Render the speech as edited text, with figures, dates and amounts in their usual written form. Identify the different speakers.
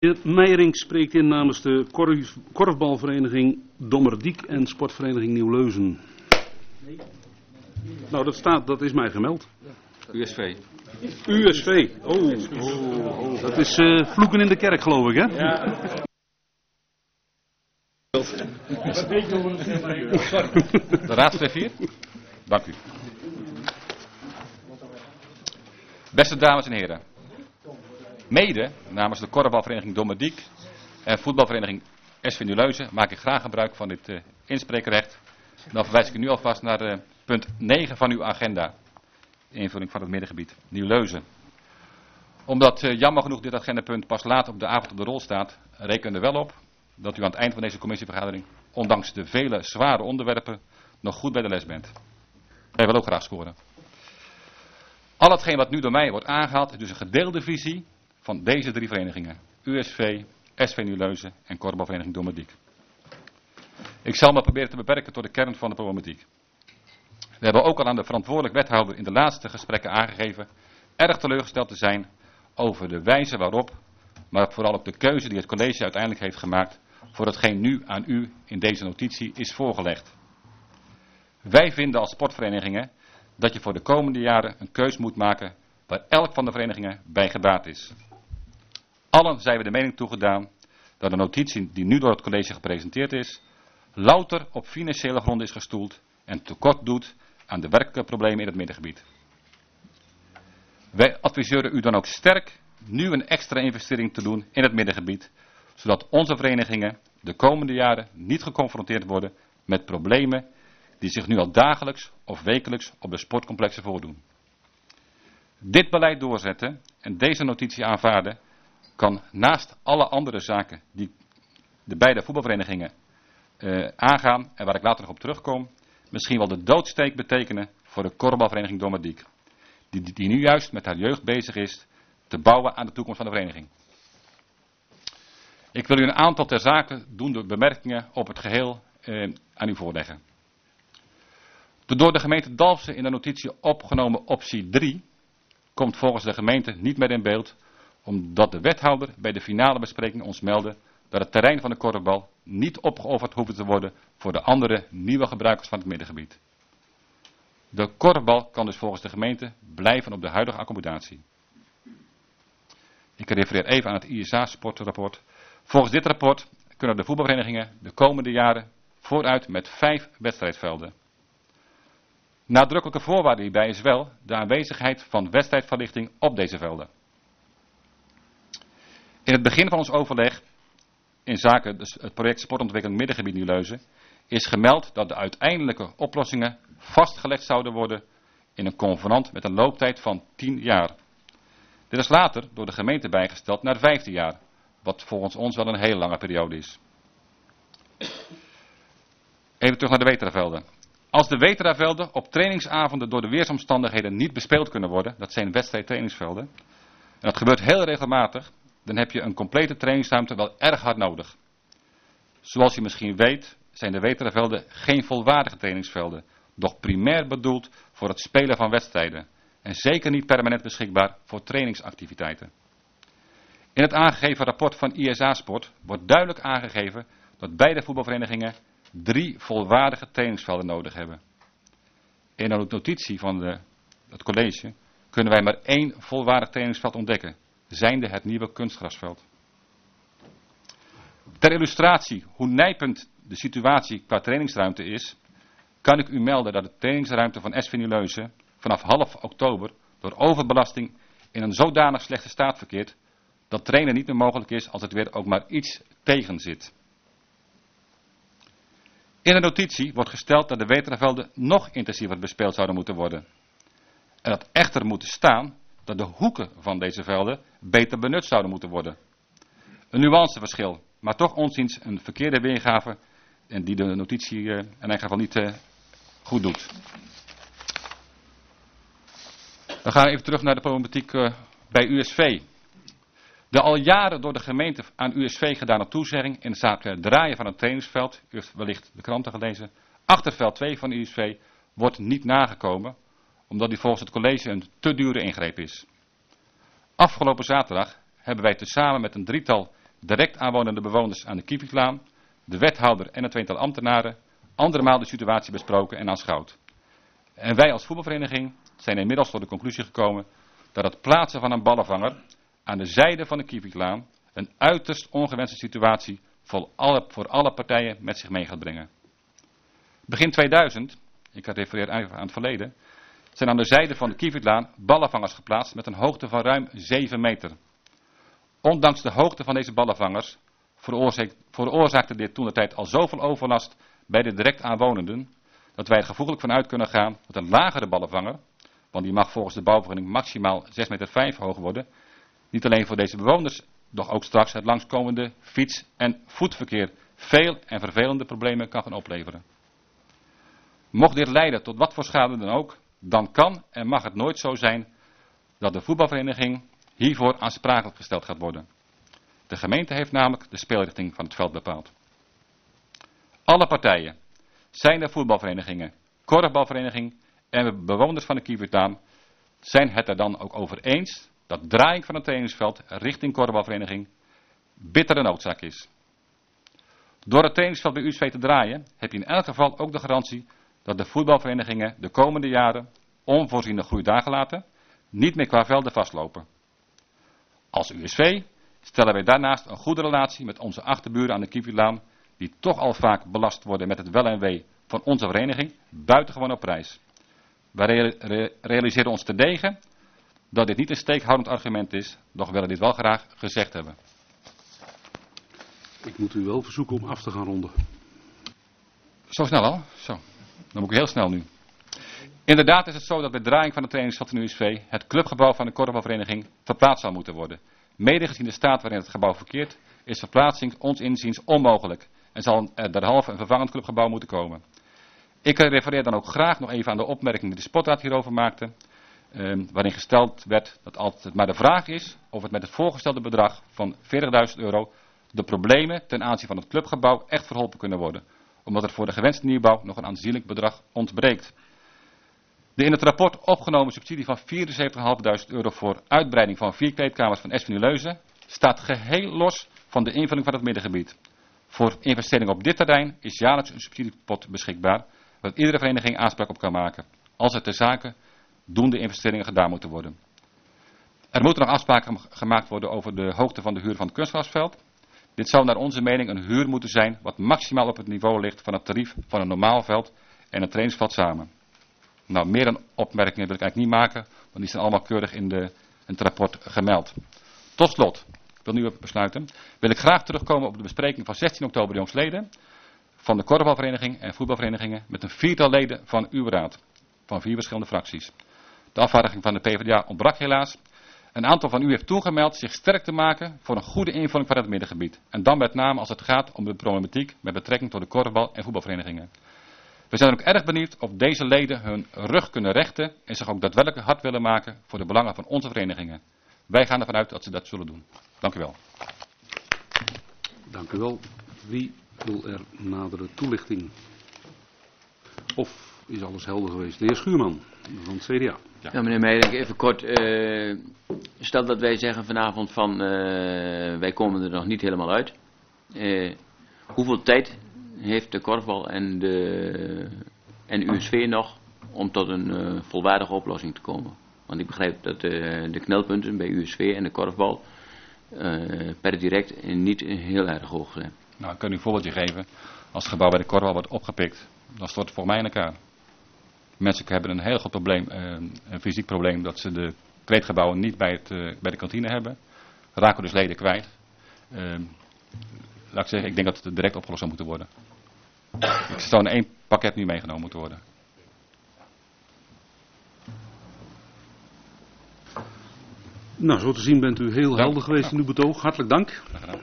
Speaker 1: De heer Meijering spreekt in namens de korfbalvereniging Dommerdiek en sportvereniging Nieuw-Leuzen. Nee. Nou, dat is mij gemeld.
Speaker 2: USV.
Speaker 1: USV. Dat is vloeken in de kerk, geloof ik, hè?
Speaker 2: Ja. De raad schrijft hier. Dank u. Beste dames en heren. Mede namens de korfbalvereniging Dommerdiek en voetbalvereniging SV Nieuw-Leuzen maak ik graag gebruik van dit inspreekrecht. Dan verwijs ik u nu alvast naar punt 9 van uw agenda. Invulling van het middengebied Nieuw-Leuzen. Omdat jammer genoeg dit agendapunt pas laat op de avond op de rol staat, reken er wel op dat u aan het eind van deze commissievergadering, ondanks de vele zware onderwerpen, nog goed bij de les bent. Wij willen ook graag scoren. Al hetgeen wat nu door mij wordt aangehaald is dus een gedeelde visie van deze drie verenigingen. USV, SV Nieuw-Leuzen en korfbalvereniging Dommerdiek. Ik zal me proberen te beperken tot de kern van de problematiek. We hebben ook al aan de verantwoordelijk wethouder in de laatste gesprekken aangegeven erg teleurgesteld te zijn over de wijze waarop, maar vooral ook de keuze die het college uiteindelijk heeft gemaakt voor hetgeen nu aan u in deze notitie is voorgelegd. Wij vinden als sportverenigingen dat je voor de komende jaren een keus moet maken waar elk van de verenigingen bij gebaat is. Allen zijn we de mening toegedaan dat de notitie die nu door het college gepresenteerd is, louter op financiële gronden is gestoeld en tekort doet aan de werkelijke problemen in het middengebied. Wij adviseren u dan ook sterk nu een extra investering te doen in het middengebied, zodat onze verenigingen de komende jaren niet geconfronteerd worden met problemen die zich nu al dagelijks of wekelijks op de sportcomplexen voordoen. Dit beleid doorzetten en deze notitie aanvaarden kan naast alle andere zaken die de beide voetbalverenigingen aangaan en waar ik later nog op terugkom, misschien wel de doodsteek betekenen voor de korfbalvereniging Dommerdiek, die nu juist met haar jeugd bezig is te bouwen aan de toekomst van de vereniging. Ik wil u een aantal ter zake doende bemerkingen op het geheel aan u voorleggen. De door de gemeente Dalfsen in de notitie opgenomen optie 3 komt volgens de gemeente niet meer in beeld, omdat de wethouder bij de finale bespreking ons meldde dat het terrein van de korfbal niet opgeofferd hoeft te worden voor de andere nieuwe gebruikers van het middengebied. De korfbal kan dus volgens de gemeente blijven op de huidige accommodatie. Ik refereer even aan het ISA-sportrapport. Volgens dit rapport kunnen de voetbalverenigingen de komende jaren vooruit met 5 wedstrijdvelden. Nadrukkelijke voorwaarde hierbij is wel de aanwezigheid van wedstrijdverlichting op deze velden. In het begin van ons overleg in zaken het project Sportontwikkeling Middengebied Nieuw-Leuzen is gemeld dat de uiteindelijke oplossingen vastgelegd zouden worden in een convenant met een looptijd van 10 jaar. Dit is later door de gemeente bijgesteld naar 15 jaar, wat volgens ons wel een hele lange periode is. Even terug naar de Wetervelden. Als de Wetervelden op trainingsavonden door de weersomstandigheden niet bespeeld kunnen worden, dat zijn wedstrijdtrainingsvelden, en dat gebeurt heel regelmatig, dan heb je een complete trainingsruimte wel erg hard nodig. Zoals je misschien weet, zijn de Wetervelden geen volwaardige trainingsvelden, doch primair bedoeld voor het spelen van wedstrijden en zeker niet permanent beschikbaar voor trainingsactiviteiten. In het aangegeven rapport van ISA Sport wordt duidelijk aangegeven dat beide voetbalverenigingen 3 volwaardige trainingsvelden nodig hebben. In de notitie van het college kunnen wij maar 1 volwaardig trainingsveld ontdekken, zijnde het nieuwe kunstgrasveld. Ter illustratie hoe nijpend de situatie qua trainingsruimte is, kan ik u melden dat de trainingsruimte van SV Nieuw-Leuzen vanaf half oktober door overbelasting in een zodanig slechte staat verkeert, dat trainen niet meer mogelijk is als het weer ook maar iets tegen zit. In de notitie wordt gesteld dat de Wetervelden nog intensiever bespeeld zouden moeten worden. En dat echter moet staan dat de hoeken van deze velden beter benut zouden moeten worden. Een nuanceverschil, maar toch onziens een verkeerde weergave en die de notitie in elk geval niet goed doet. We gaan even terug naar de problematiek bij USV. De al jaren door de gemeente aan USV gedane toezegging in de zaak draaien van het trainingsveld, u heeft wellicht de kranten gelezen, achterveld 2 van USV wordt niet nagekomen, omdat die volgens het college een te dure ingreep is. Afgelopen zaterdag hebben wij tezamen met een drietal direct aanwonende bewoners aan de Kievietlaan, de wethouder en het tweetal ambtenaren andermaal de situatie besproken en aanschouwd. En wij als voetbalvereniging zijn inmiddels tot de conclusie gekomen dat het plaatsen van een ballenvanger aan de zijde van de Kievietlaan een uiterst ongewenste situatie voor alle partijen met zich mee gaat brengen. Begin 2000, ik refereer even aan het verleden, zijn aan de zijde van de Kievietlaan ballenvangers geplaatst met een hoogte van ruim 7 meter. Ondanks de hoogte van deze ballenvangers veroorzaakte dit toentertijd al zoveel overlast bij de direct aanwonenden, dat wij er gevoeglijk van uit kunnen gaan dat een lagere ballenvanger, want die mag volgens de bouwvergunning maximaal 6,5 meter hoog worden, niet alleen voor deze bewoners, doch ook straks het langskomende fiets- en voetverkeer veel en vervelende problemen kan gaan opleveren. Mocht dit leiden tot wat voor schade dan ook, dan kan en mag het nooit zo zijn dat de voetbalvereniging hiervoor aansprakelijk gesteld gaat worden. De gemeente heeft namelijk de speelrichting van het veld bepaald. Alle partijen, zijn de voetbalverenigingen, korfbalvereniging en bewoners van de Kievietlaan, zijn het er dan ook over eens dat draaiing van het trainingsveld richting korfbalvereniging bittere noodzaak is. Door het trainingsveld bij USV te draaien heb je in elk geval ook de garantie dat de voetbalverenigingen de komende jaren, onvoorziene groei daargelaten, niet meer qua velden vastlopen. Als USV stellen wij daarnaast een goede relatie met onze achterburen aan de Kievietlaan, die toch al vaak belast worden met het wel en wee van onze vereniging, buitengewoon op prijs. Wij realiseren ons terdege dat dit niet een steekhoudend argument is, doch willen dit wel graag gezegd hebben.
Speaker 1: Ik moet u wel verzoeken om af te gaan ronden.
Speaker 2: Zo snel al? Zo. Dan moet ik heel snel nu. Inderdaad is het zo dat bij draaiing van het trainingsveld van de USV het clubgebouw van de korfbalvereniging verplaatst zal moeten worden. Mede gezien de staat waarin het gebouw verkeert, is verplaatsing ons inziens onmogelijk en zal er derhalve een vervangend clubgebouw moeten komen. Ik refereer dan ook graag nog even aan de opmerking die de sportraad hierover maakte, waarin gesteld werd dat altijd maar de vraag is of het met het voorgestelde bedrag van €40.000 de problemen ten aanzien van het clubgebouw echt verholpen kunnen worden, omdat er voor de gewenste nieuwbouw nog een aanzienlijk bedrag ontbreekt. De in het rapport opgenomen subsidie van €74.500 voor uitbreiding van 4 kleedkamers van SV Nieuw-Leuzen staat geheel los van de invulling van het middengebied. Voor investeringen op dit terrein is jaarlijks een subsidiepot beschikbaar, waar iedere vereniging aanspraak op kan maken, als er ter zake doende investeringen gedaan moeten worden. Er moeten nog afspraken gemaakt worden over de hoogte van de huur van het kunstgrasveld. Dit zou naar onze mening een huur moeten zijn wat maximaal op het niveau ligt van het tarief van een normaal veld en het trainingsveld samen. Nou, meer dan opmerkingen wil ik eigenlijk niet maken, want die zijn allemaal keurig in het rapport gemeld. Tot slot, ik wil nu even besluiten, wil ik graag terugkomen op de bespreking van 16 oktober jongsleden van de korfbalvereniging en voetbalverenigingen met een 4-tal leden van uw raad, van 4 verschillende fracties. De afvaardiging van de PvdA ontbrak helaas. Een aantal van u heeft toegemeld zich sterk te maken voor een goede invulling van het middengebied. En dan met name als het gaat om de problematiek met betrekking tot de korfbal- en voetbalverenigingen. We zijn ook erg benieuwd of deze leden hun rug kunnen rechten en zich ook daadwerkelijk hard willen maken voor de belangen van onze verenigingen. Wij gaan ervan uit dat ze dat zullen doen. Dank u wel.
Speaker 1: Dank u wel. Wie wil er nadere toelichting? Of is alles helder geweest? De heer Schuurman van het CDA.
Speaker 3: Ja, meneer Meijer, even kort. Stel dat wij zeggen vanavond van wij komen er nog niet helemaal uit. Hoeveel tijd heeft de korfbal en USV nog om tot een volwaardige oplossing te komen? Want ik begrijp dat de knelpunten bij USV en de korfbal per direct niet heel erg hoog zijn.
Speaker 2: Nou, ik kan u een voorbeeldje geven. Als het gebouw bij de korfbal wordt opgepikt, dan stort het volgens mij in elkaar. Mensen hebben een heel groot probleem, een fysiek probleem, dat ze de kleedgebouwen niet bij de kantine hebben. Raken dus leden kwijt. Laat ik zeggen, ik denk dat het direct opgelost zou moeten worden. Ik zou in 1 pakket nu meegenomen moeten worden.
Speaker 1: Nou, zo te zien bent u heel helder geweest in uw betoog. Hartelijk dank.